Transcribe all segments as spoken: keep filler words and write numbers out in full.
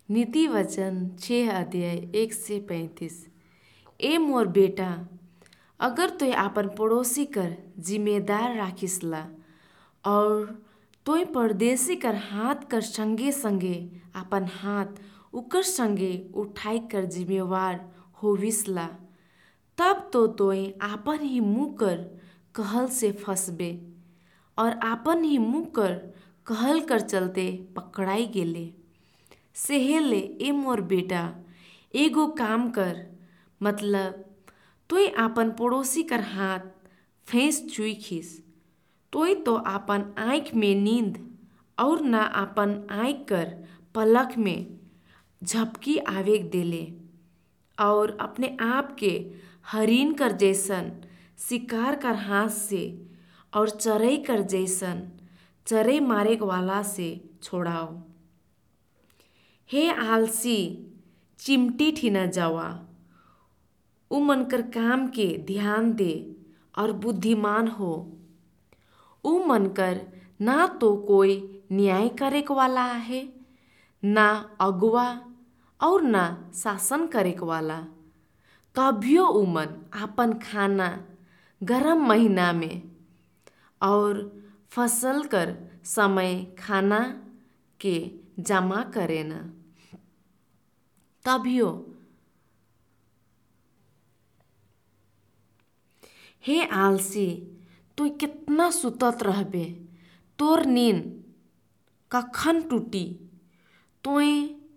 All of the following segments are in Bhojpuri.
नीति वचन छः अध्याय एक से पैंतीस। ए मोर बेटा, अगर तोय आपन पड़ोसी कर जिम्मेदार राखिसला और तोय परदेसी कर हाथ कर संगे संगे आपन हाथ उकर संगे उठाई कर जिम्मेवार होविसला, तब तो तोय आपन ही मुँह कर कहल से फंसबे और आपन ही मुँह कर कहल कर चलते पकड़ाई गेले। सेहेले ए मोर बेटा, एगो काम कर, मतलब तोय आपन पड़ोसी कर हाथ फैंस चुई खीस। तोय तो आपन आँख में नींद और ना आपन आँख कर पलक में झपकी आवेग देले और अपने आप के हरिन कर जैसन शिकार कर हाथ से और चरई कर जैसन चरे मारे वाला से छोड़ाओ। हे आलसी, चिमटी ठिना जावा, उ मनकर काम के ध्यान दे और बुद्धिमान हो। उ मनकर ना तो कोई न्याय करे वाला है, ना अगुआ और ना शासन करे वाला। तभियो उमन आपन खाना गरम महीना में और फसल कर समय खाना के जमा करे न। तभियो हे आलसी, तू कितना सुतत रहबे, तोर नींद कखन टूटी। तोय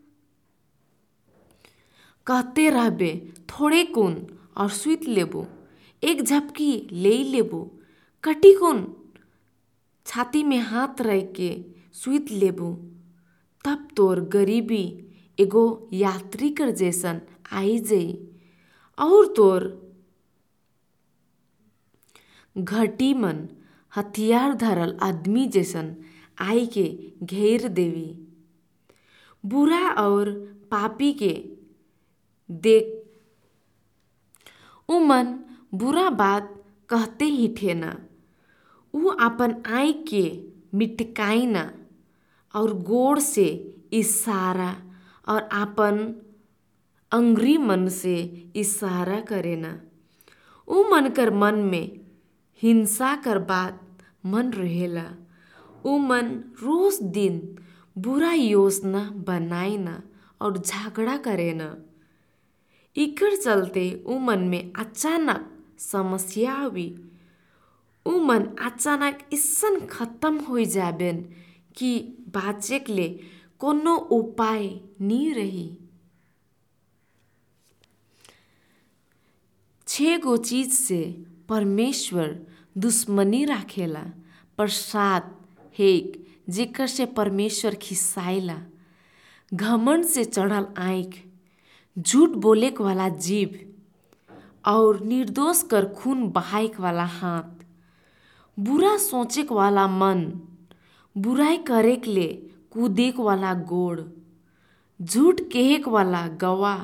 कहते रहबे थोड़े कुन और सुत लेबो, एक झपकी ले लेबो, कटी कुन छाती में हाथ रख के सुत लेबो। तब तोर गरीबी एगो यात्री कर जैसन आई जाई और तोर घटी मन हथियार धरल आदमी जैसन आई के घेर देवी। बुरा और पापी के देख उमन बुरा बात कहते ही थे ना, उ अपन आई के मिटकाई ना और गोड़ से इशारा और आपन अंगरी मन से इशारा करे ना। उ मन कर मन में हिंसा कर बात मन रहेला। उ मन रोज दिन बुरा योजना बनाई ना और झगड़ा करे ना। इकर चलते उ मन में अचानक समस्या हुई। उ मन अचानक इसन खत्म हो जाबेन कि बाचे के लिए कोनो उपाय नहीं रही। छह गो चीज से परमेश्वर दुश्मनी राखेला। प्रसाद हेक जेकर से परमेश्वर खिसाइला, घमंड से चढ़ल आँख, झूठ बोले वाला जीभ और निर्दोष कर खून बहाए वाला हाथ, बुरा सोचे वाला मन, बुराई करे के लिए कूदे वाला गोड़, झूठ कहे वाला गवाह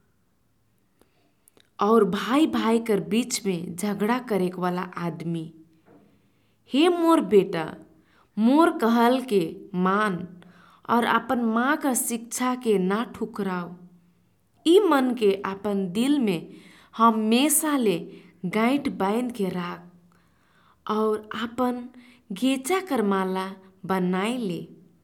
और भाई भाई कर बीच में झगड़ा करे वाला आदमी। हे मोर बेटा, मोर कहल के मान और अपन माँ का शिक्षा के ना ठुकराओ। ई मन के अपन दिल में हमेशा ले गांठ बांध के राख और अपन घेचा कर माला बनाए ले।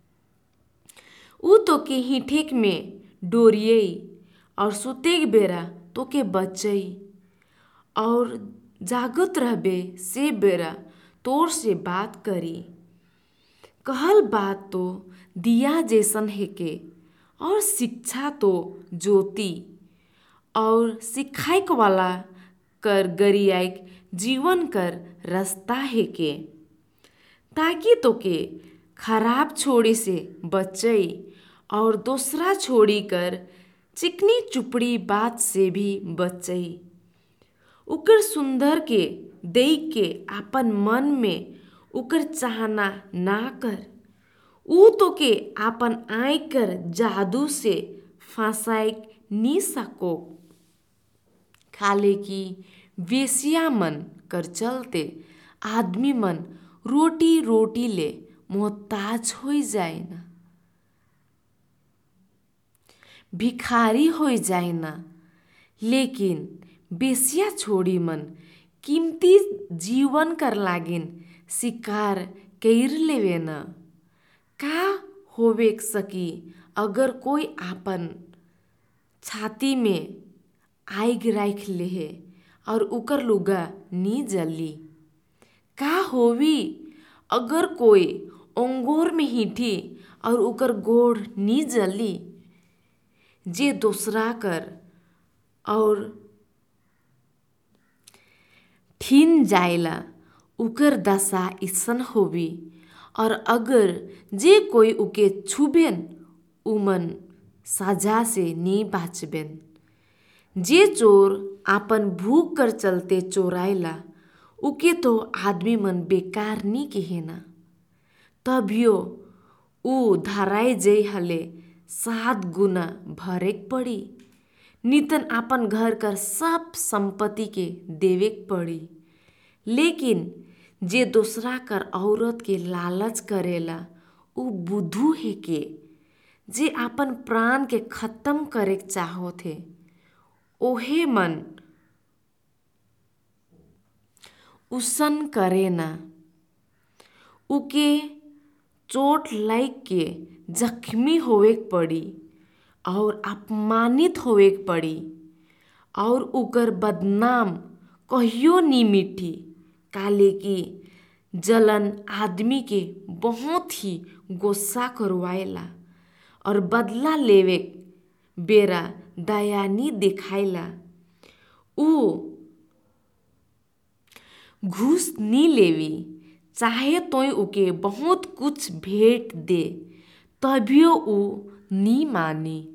उ तो के हिठेक में डोरियई और सुते के बेरा तो के बचई और जागत रहबे से बेरा तोर से बात करी। कहल बात तो दिया जैसन है के और शिक्षा तो ज्योति और सिखाइक वाला कर गरियाइक जीवन कर रास्ता है के, ताकि तो के खराब छोड़ी से बचई और दूसरा छोड़ी कर चिकनी चुपड़ी बात से भी बचई। उकर सुंदर के देख के अपन मन में उकर चाहना ना कर। उ तो के आपन आँख कर जादू से फंसाइक नी सको। खाले की वेश्या मन कर चलते आदमी मन रोटी रोटी ले मोहताज हो जाए ना। भिखारी हो जाए ना, लेकिन बेसिया छोड़ी मन कीमती जीवन कर लागिन शिकार कैर लेवे न। का होवे सकी अगर कोई आपन छाती में आग राख ले और उकर लुगा नी जली। का होवी अगर कोई अंगोर में हिठी और उकर गोड़ नी जली। जे दूसरा कर और ठीन जायला उकर दशा इसन होवी। और अगर जे कोई उके छुबेन उमन सजा से नी बाचबेन। जे चोर आपन भूख कर चलते चोराइला उके तो आदमी मन बेकार नी कहेना। तभियो ऊ धराए जई हले सात गुना भरेक पड़ी। नितन आपन घर कर सब संपत्ति के देवेक पड़ी। लेकिन जे दूसरा कर औरत के लालच करेला ऊ बुद्धू है के। जे आपन प्राण के खत्म करे चाहो थे ओहे मन उसन करे ना। उके चोट लाग के जख्मी होवे पड़ी और अपमानित होवे पड़ी। और उकर बदनाम कहियो नी मिठी। काले की जलन आदमी के बहुत ही गुस्सा करवाएला और बदला लेवे बेरा दया नी दिखाइला। ऊ घूस नी लेवी चाहे तोय उके बहुत कुछ भेंट दे तभियो ऊ नी मानी।